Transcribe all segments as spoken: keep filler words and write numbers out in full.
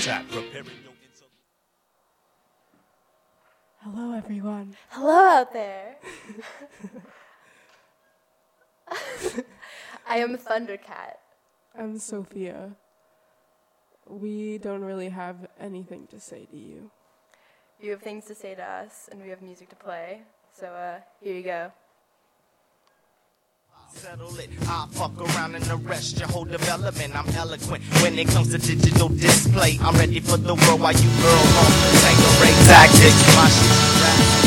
chat, preparing your intellect. Hello, everyone. Hello out there. I am Thundercat. I'm Sophia. We don't really have anything to say to you. You have things to say to us, and we have music to play. So, uh, here you go. Settle it, I fuck around and arrest your whole development. I'm eloquent when it comes to digital display. I'm ready for the world while you girl on the Tanqueray tactics. My shit's rap.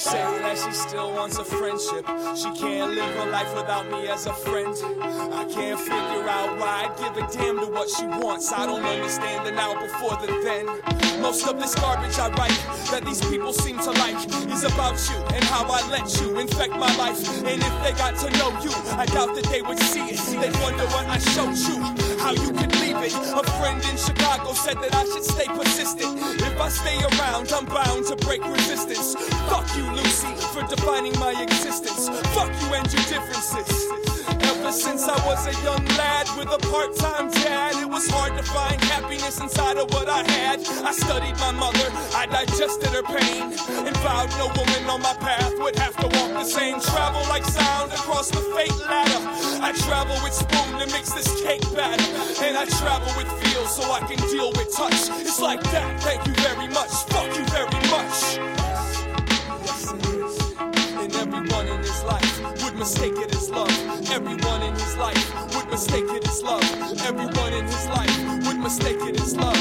say that she still wants a friendship. She can't live her life without me as a friend. I can't figure out why I'd give a damn to what she wants. I don't understand the now before the then. Most of this garbage I write that these people seem to like is about you and how I let you infect my life. And if they got to know you, I doubt that they would see it. They'd wonder what I showed you, how you could leave it. A friend in Chicago said that I should stay persistent. If I stay around, I'm bound to break resistance. Fuck you, Lucy, for defining my existence. Fuck you and your differences. Ever since I was a young lad with a part-time dad, it was hard to find happiness inside of what I had. I studied my mother, I digested her pain, and vowed no woman on my path would have to walk the same. Travel like sound across the fate ladder. I travel with spoon to mix this cake batter, and I travel with feel so I can deal with touch. It's like that, thank you very much, fuck you very much. Yes it is, and everyone in his life would mistake it as love. Everyone in his life would mistake it as love. Everyone in his life would mistake it as love.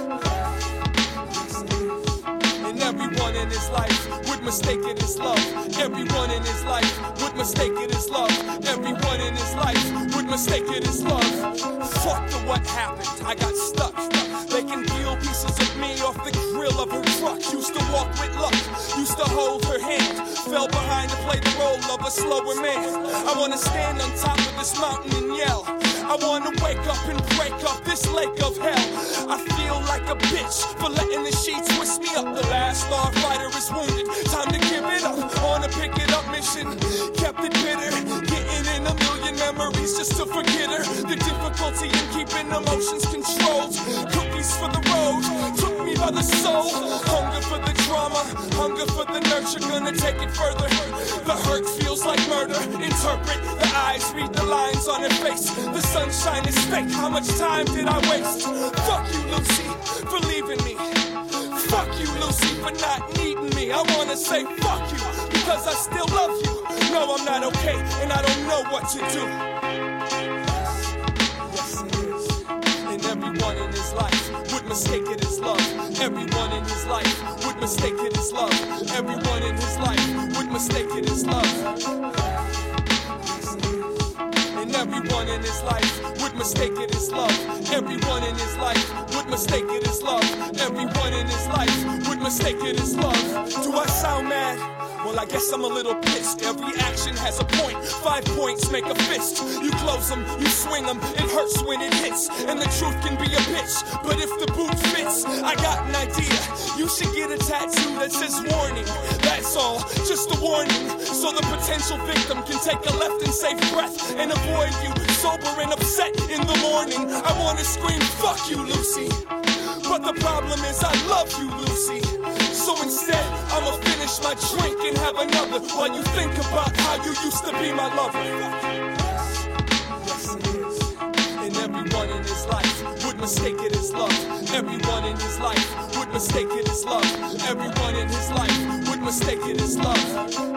And everyone in his life would mistake it as love. Everyone in his life would mistake it as love. Everyone in his life would mistake it as love. Fuck the what happened, I got stuck. They can peel pieces of me off the grill of her truck. Used to walk with luck, used to hold her hand. Fell behind to play the role of a slower man. I wanna stand on top of this mountain and yell. I wanna wake up and break up this lake of hell. I feel like a bitch for letting the sheets twist me up. The last starfighter is wounded, time to give it up. On a pick it up mission, kept it bitter. Getting in a million memories just to forget her. The difficulty in keeping emotions controlled. Cookies for the road, took me by the soul. Hunger for the drama, hunger for the nurture. Gonna take it further. The hurt feels like murder. Interpret the eyes, read the lines on her face. The sunshine is fake, how much time did I waste? Fuck you, Lucy, for leaving me. Fuck you, Lucy, for not needing me. I wanna say fuck you, because I still love you. No, I'm not okay, and I don't know what to do. Yes, it is. And everyone in his life would mistake it as love. Everyone in his life would mistake it as love. Everyone in his life would mistake it as love. And everyone in his life would mistake it as love. Everyone in his life would mistake it as love. Everyone in his life would mistake it as love. Do I sound mad? Well, I guess I'm a little pissed. Every action has a point. Five points make a fist. You close them, you swing them. It hurts when it hits. And the truth can be a bitch. But if the boot fits, I got an idea. You should get a tattoo that says warning. That's all, just a warning. So the potential victim can take a left and safe breath and avoid you sober and upset in the morning. I wanna scream, fuck you, Lucy. But the problem is I love you, Lucy. So instead, I'ma finish my drink and have another while you think about how you used to be my lover. Yes, it is. And everyone in his life would mistake it as love. Everyone in his life would mistake it as love. Everyone in his life would mistake it as love.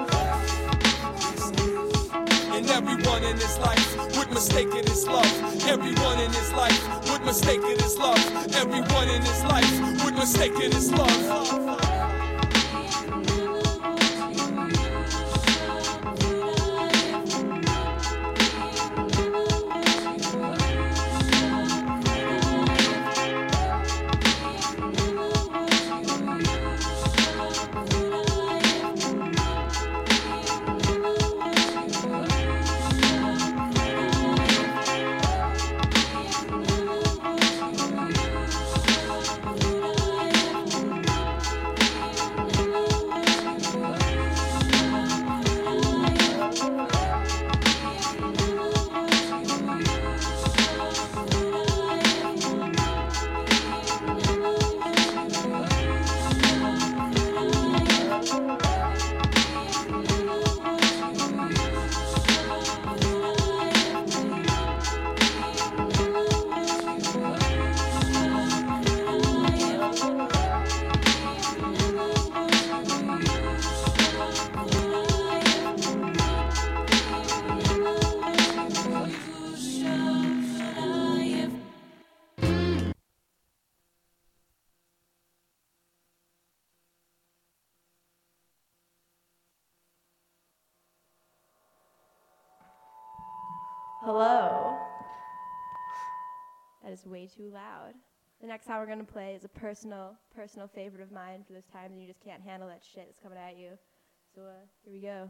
And everyone in his life would mistake it as love. Everyone in his life would mistake it as love. Everyone in his life would mistake it as love. Hello. That is way too loud. The next song we're going to play is a personal, personal favorite of mine for those times when you just can't handle that shit that's coming at you. So uh, here we go.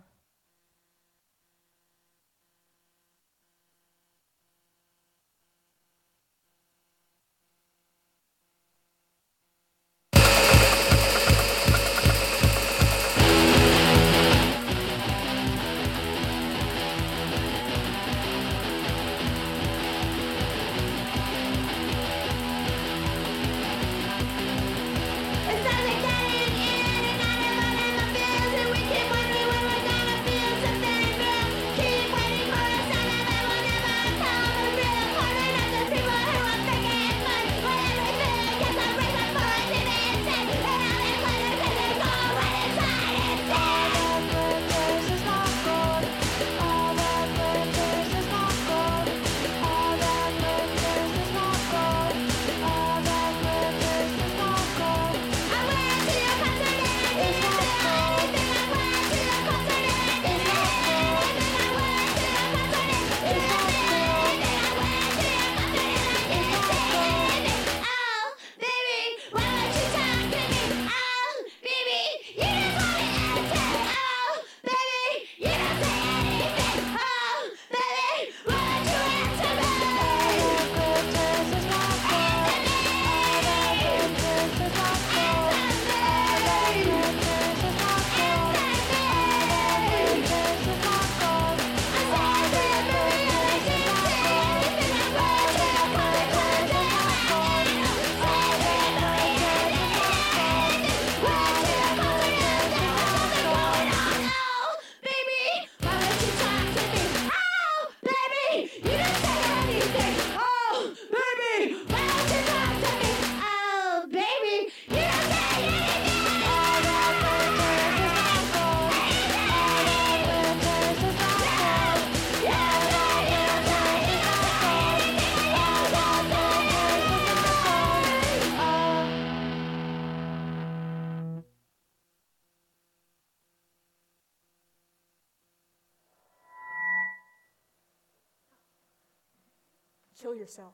Kill yourself.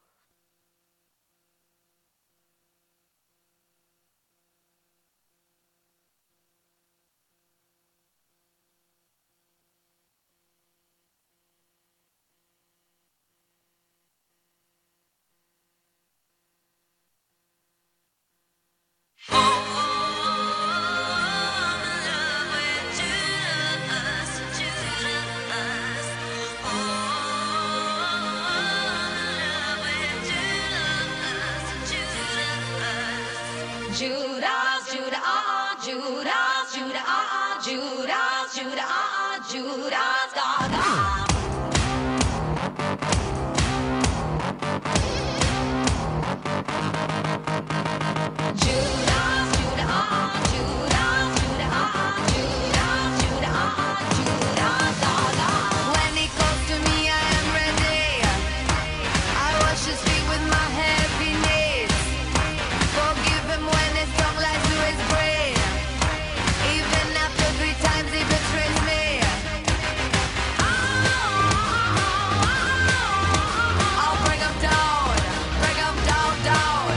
Judas, Judah, ah, Judas, Judah, ah, Judas, Judah, ah, Judas, God, God. Judas, Judah, ah, Judas, Judah, ah, Judas, Judah, ah, Judas, God, God. When he calls to me, I am ready. I wash his feet with my happiness. Forgive him when his tongue lies to his brain. Even after three times he betrays me. I'll bring him down, bring him down, down.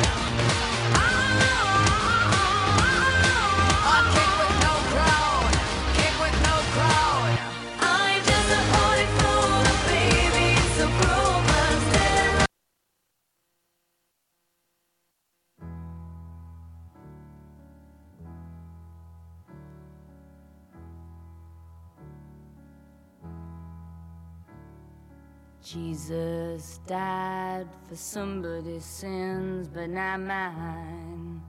I'll kick with no crown, kick with no crown. I'm just a holy fool, a baby, so broken still. Jesus died for somebody's sins, but not mine.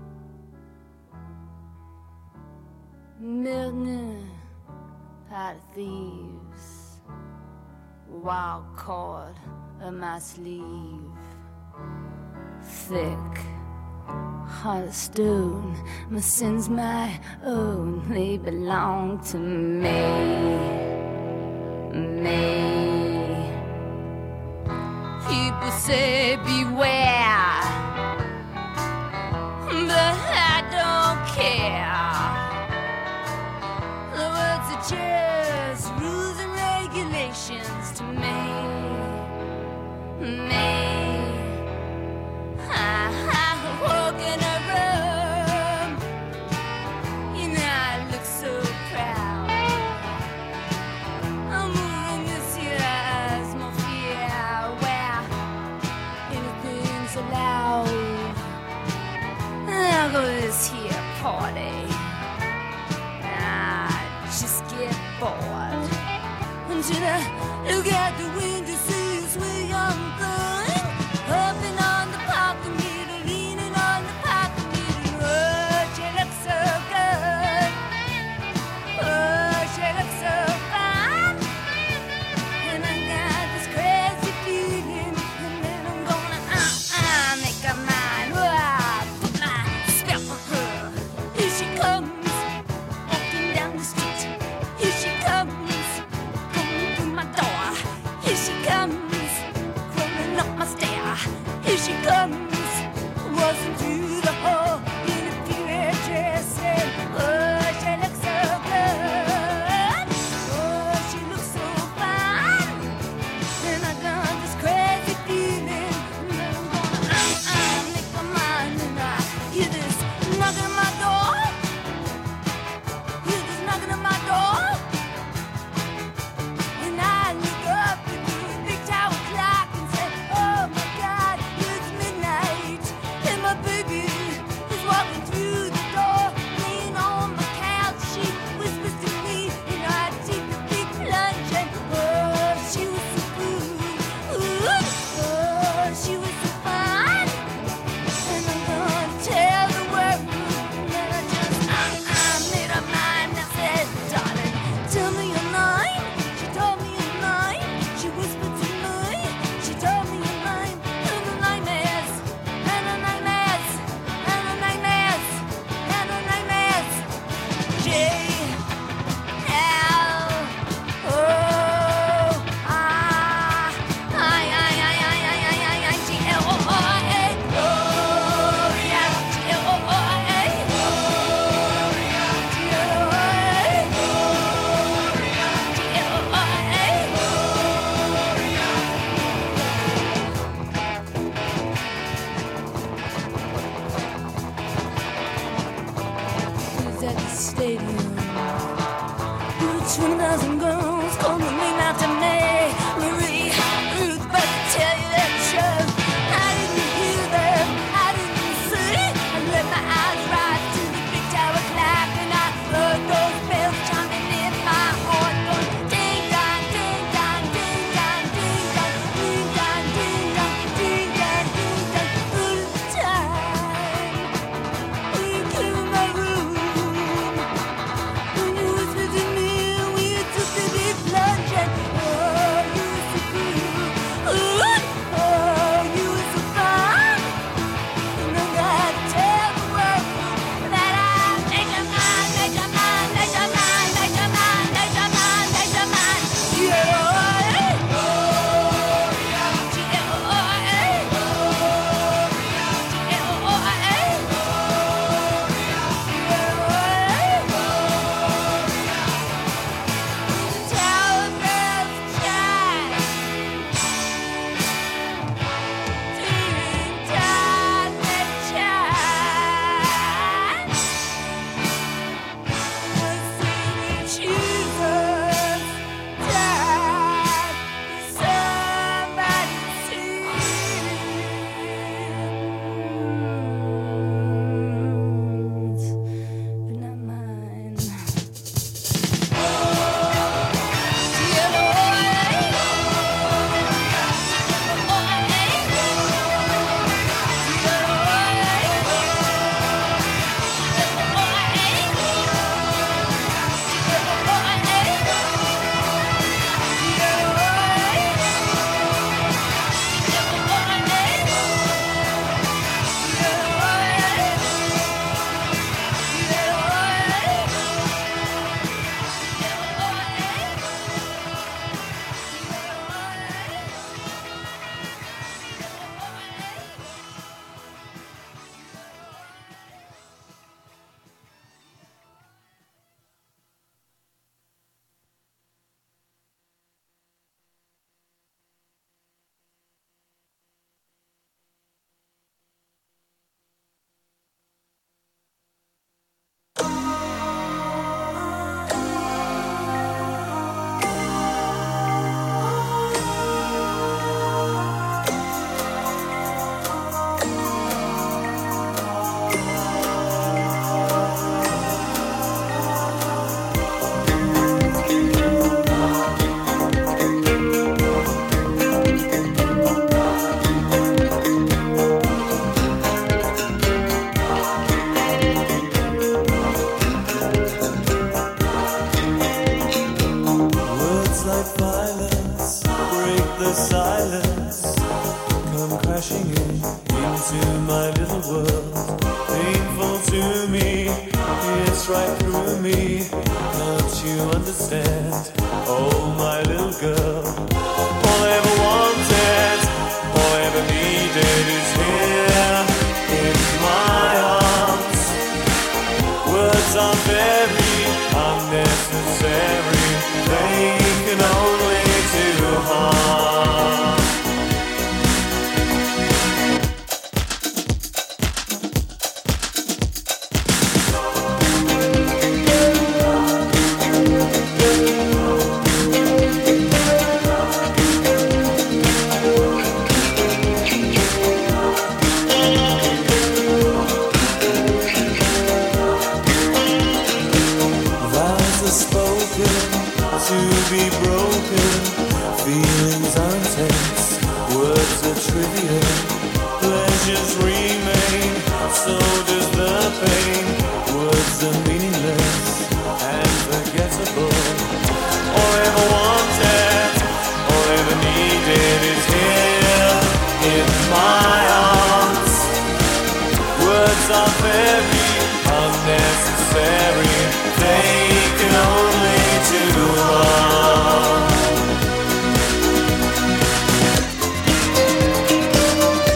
Milton, pot of thieves, wild cord of my sleeve, thick heart of stone. My sins my own, they belong to me, me. People say beware, but I don't care. The words are just rules and regulations to me. forward. Until I look out the window, see you sweet young thing, hopping on the parking meter, leaning on the parking meter. Oh, she looks so good. Oh, she looks so fine. And I got this crazy feeling, and then I'm gonna uh uh make her mine. Oh, put my spell on her. Here she comes, walking down the street. Here she comes, coming through my door. Here she comes, crawling up my stair. Here she comes, waltzing through the hall in a period dress. And oh, she looks so good. Oh, she looks so fine. And I got this crazy feeling, and then I'm gonna uh uh make my mind. And I hear this knocking at my door. Hear this knocking at my door. And I look up into the big tower clock and say, oh my God, it's midnight. And my baby is walking through the door, laying on my couch. She whispers to me, and I take the big plunge. And oh, she was so good. Ooh, oh, she was so fine. And I'm gonna tell the world. And then I just uh uh made her mind. I said, darling, tell me your name. She told me her name. She whispered to me. She told me her name. And her name is. And her name is. And her name is. And her name is. J L O R I I I I I I I I G L O R A. Gloria. G L O R A. Gloria. G L O R A. Gloria. G L O R A. Who's at the stadium? twenty thousand girls calling me out to me. Marie, Ruth, but to tell you that truth, I didn't hear them, I didn't see. I let my eyes rise to the big tower clock, and I heard those bells chiming in my heart, going ding dong, ding dong, ding dong, ding dong, ding dong, ding dong, ding dong, ding dong, all the time. When you came in my room, when you whispered to me, we took the me, don't you understand? Oh, my little girl, all I ever wanted, all I ever needed is here in my arms. Words are very unnecessary, they can only do harm. To be broken, feelings are intense, words are trivial, pleasures remain, so does the pain. Words are meaningless and forgettable. All I ever wanted, all I ever needed is here in my arms. Words are very unnecessary, they can only do harm.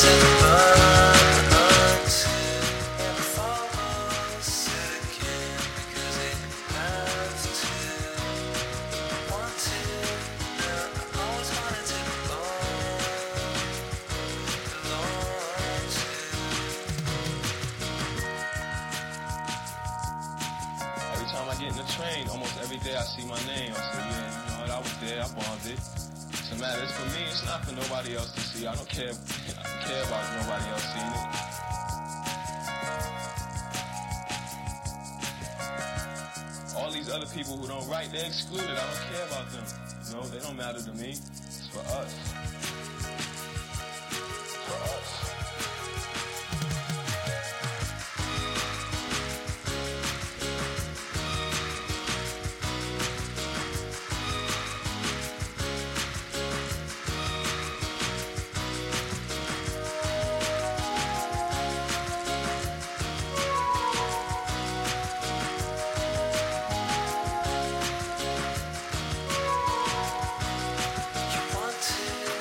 People who don't write, they're excluded. I don't care about them. You know, they don't matter to me. It's for us. For us. You want to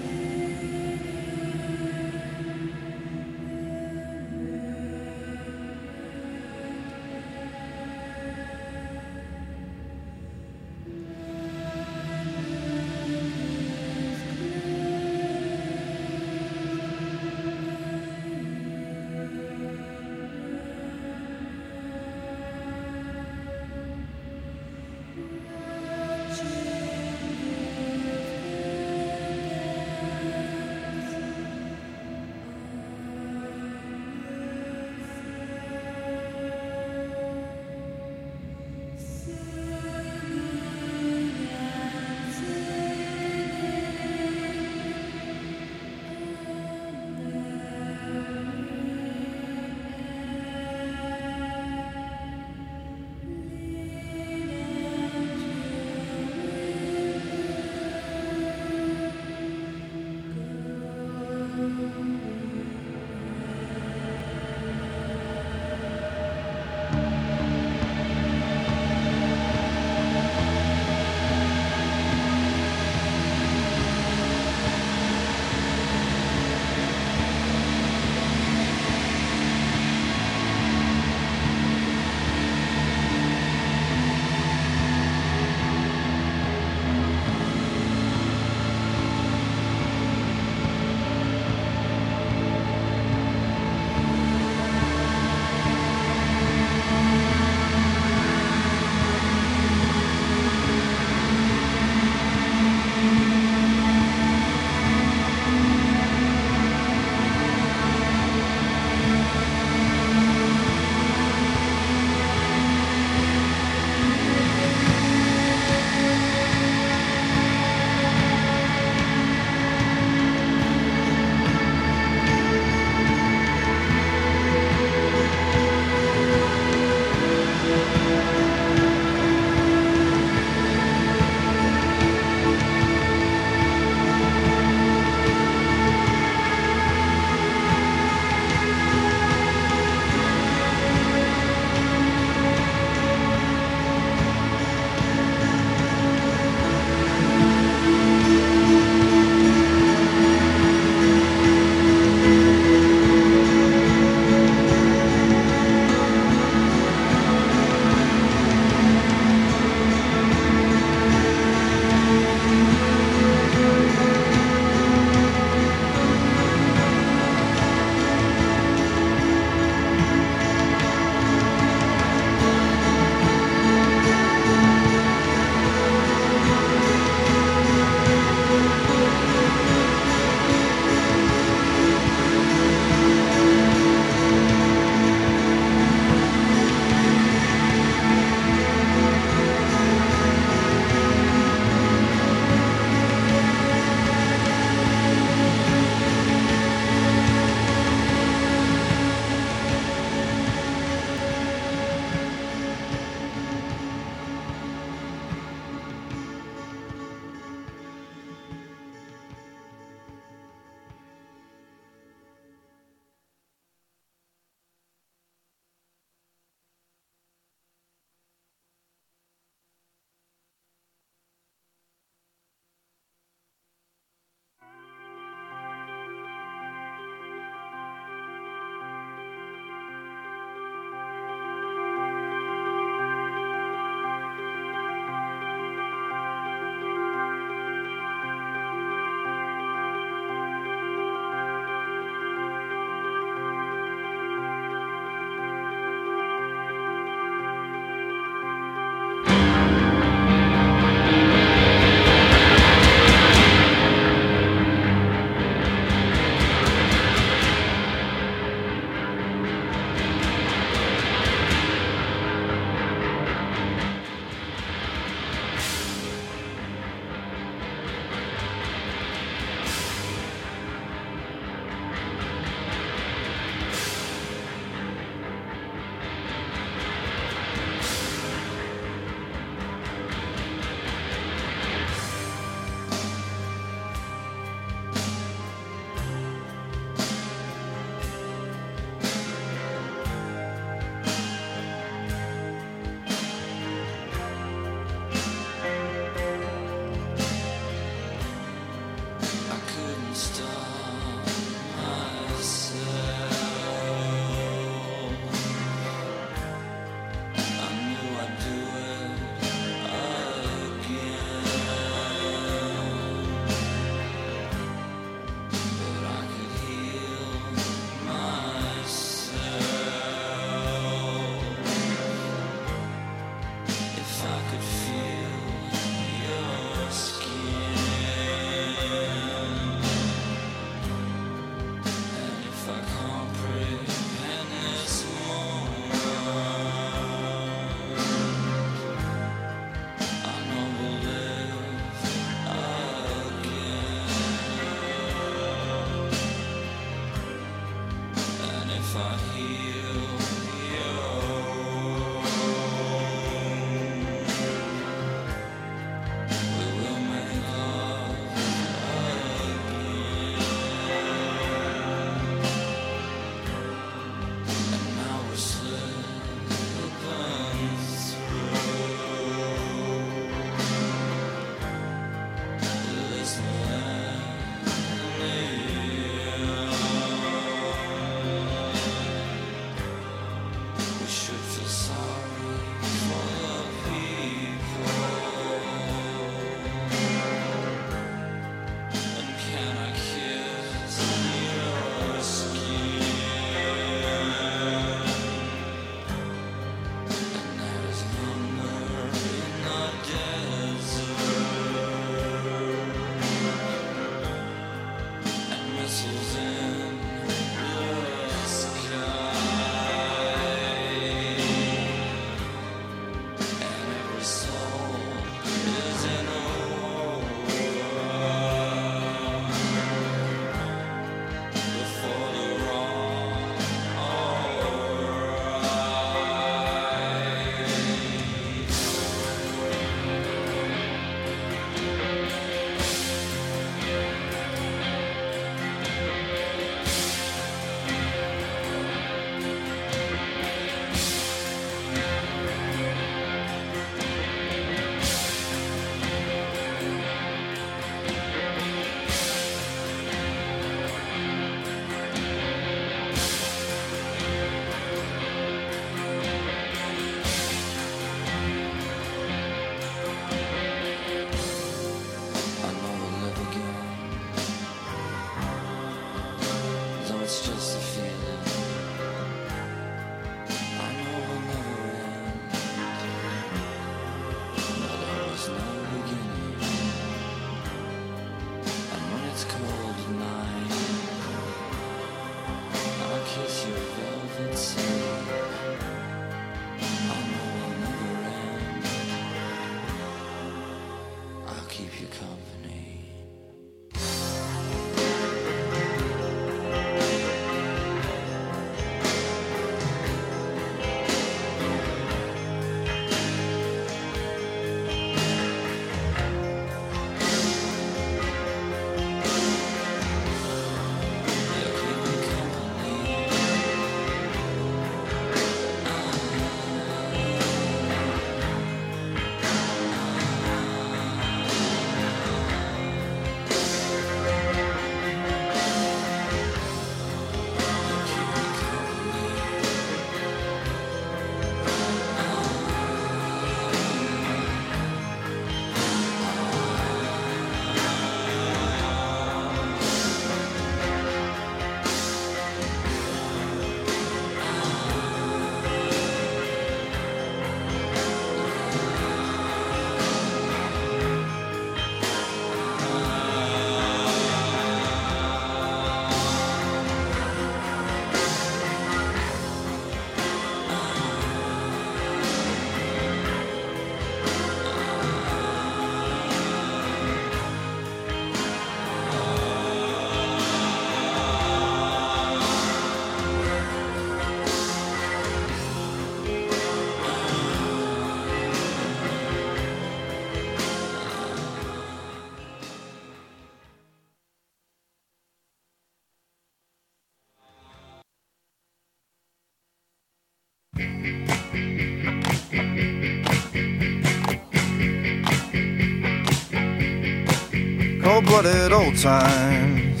Cold-blooded old times,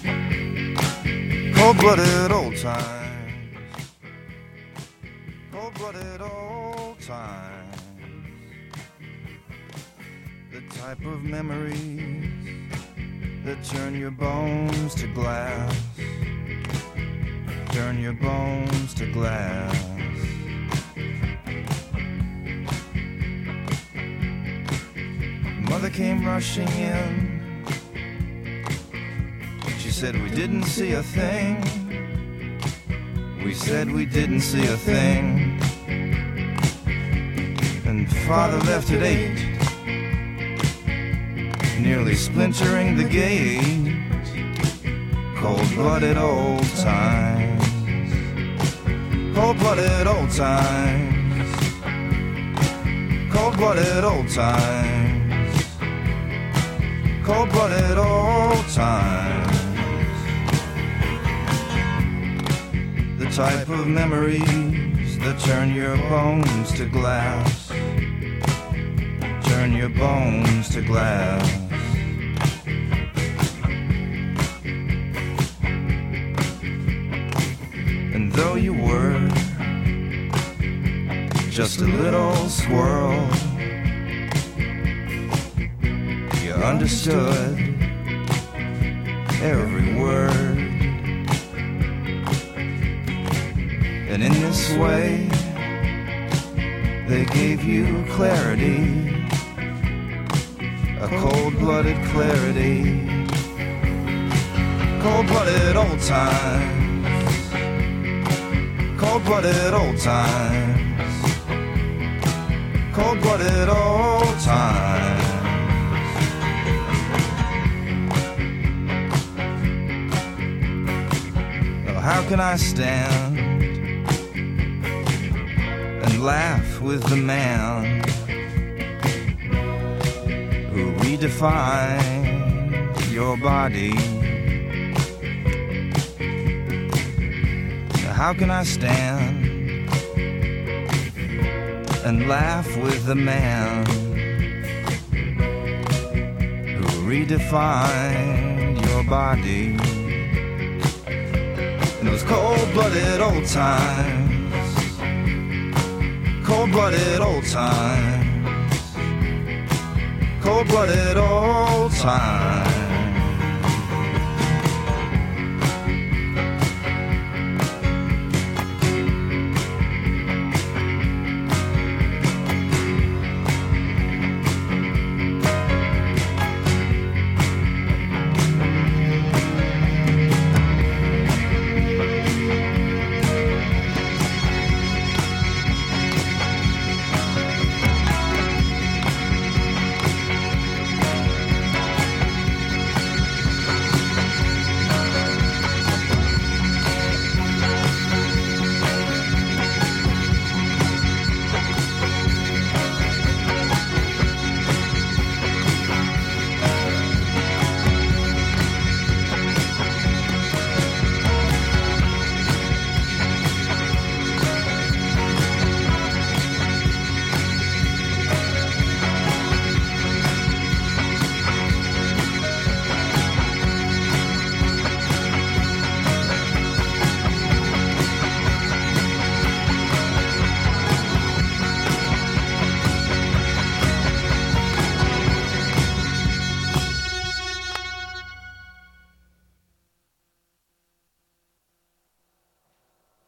cold-blooded old times, cold-blooded old times. The type of memories that turn your bones to glass, turn your bones to glass. Mother came rushing in. She said we didn't see a thing. We said we didn't see a thing. And father left at eight, nearly splintering the gate. Cold-blooded old times. Cold-blooded old times, cold-blooded old times, cold-blooded old times. The type of memories that turn your bones to glass, turn your bones to glass. And though you were just a little squirrel, you understood every word. And in this way, they gave you clarity, a cold-blooded clarity, cold-blooded old times, cold-blooded old times, cold-blooded old times. Oh, how can I stand and laugh with the man who redefined your body? How can I stand and laugh with the man who redefined your body? And it was cold-blooded old times, cold-blooded old times, cold-blooded old times.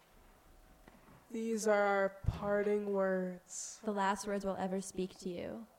These are our parting words. The last words we'll ever speak to you.